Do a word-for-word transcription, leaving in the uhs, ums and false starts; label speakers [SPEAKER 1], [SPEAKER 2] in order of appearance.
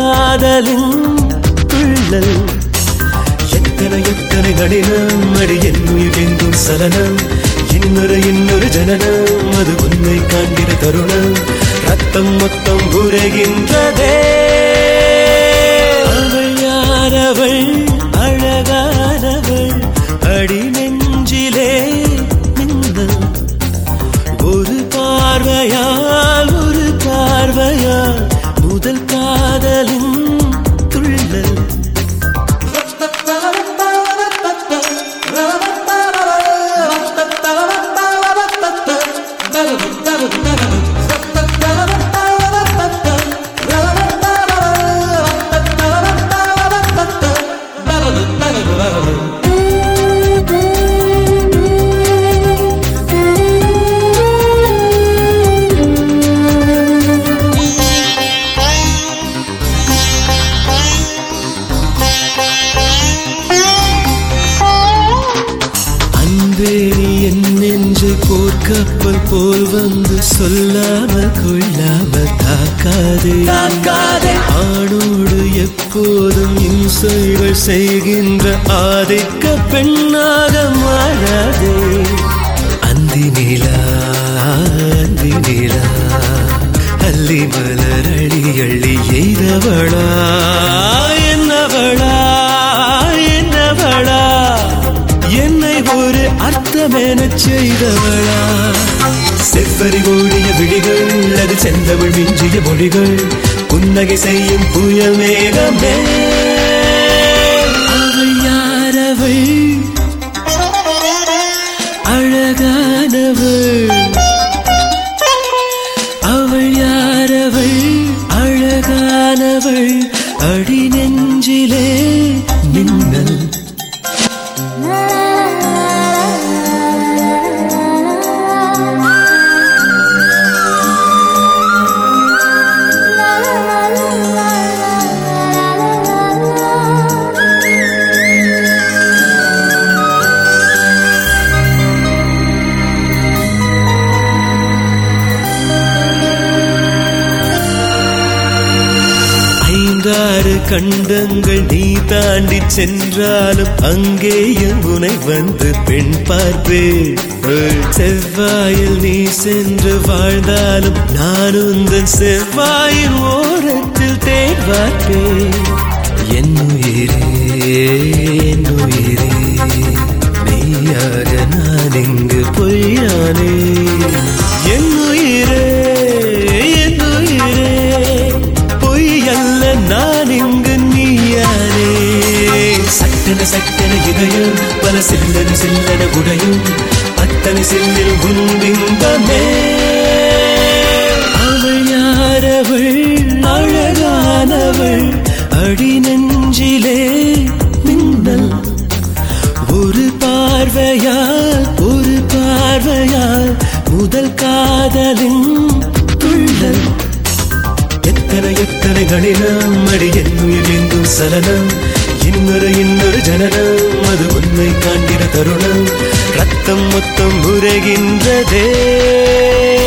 [SPEAKER 1] காதலின் துள்ளல் எத்தனை எத்தனை கடினம் அடி என்னுயிர் எங்கும் சலனம் இன்னொரு இன்னொரு ஜனனம் அது உன்னை காண்கிற தருணம் ரத்தம் மொத்தம் உரைகின்றதே அவள் யாரவள் அழகானவள் அடி நெஞ்சிலே மின்னல் ஒரு பார்வையால் ஒரு பார்வையால் முதல் காதலின் துள்ளல் போர்க்கப்பல் போல் வந்து சொல்லாமல் கொள்ளாமல் தாக்காதே தாக்காதே ஆணோடு எப்போதும் இம்சைகள் செய்கின்ற ஆதிக்க பெண்ணாக மாறாதே அந்தி நிலா அந்தி நிலா அள்ளி மலர் அழி அள்ளி எய்தவளா என்னவளா என்னவளா என்னை ஒரு அர்த்தமென செய்தவளா செவ்வரி ஓடிய விழிகள் அது செந்தவள் மிஞ்சிய மொழிகள் புன்னகை செய்யும் புயல் மேகமே அவள் யாரவள் அழகானவள் அவள் யாரவள் அழகானவள் அடி நெஞ்சிலே மின்னல் ஐந்தாறு கண்டங்கள் நீ தாண்டி சென்றாலும் அங்கேயும் உனை வந்து பெண் பார்ப்பேன் செவ்வாயில் நீ சென்று வாழ்ந்தாலும் நான் உந்தன் செவ்வாயின் ஓரத்தில் தேன் பார்ப்பேன் என் உயிரே என் உயிரே மெய்யாக நான் இங்கு பொய்யானே என் உயிரே என் உயிரே பொய்யல்ல நான் இங்கு நீயானே சட்டன சட்டன இதயம் பல சில்லன சில்லன உடையும் அத்தனை சில்லில் உன்பிம்பமே அவள் யாரவள் அழகானவள் அடி நெஞ்சிலே மின்னல் ஒரு பார்வையால் ஒரு பார்வையால் முதல் காதலின் துள்ளல் எத்தனை எத்தனை கடினம் அடி என்னுயிர் எங்கும் சலனம் இன்னொரு இன்னொரு ஜனனம் அது உன்னை காண்கிற தருணம் ரத்தம் மொத்தம் உரைகின்றதே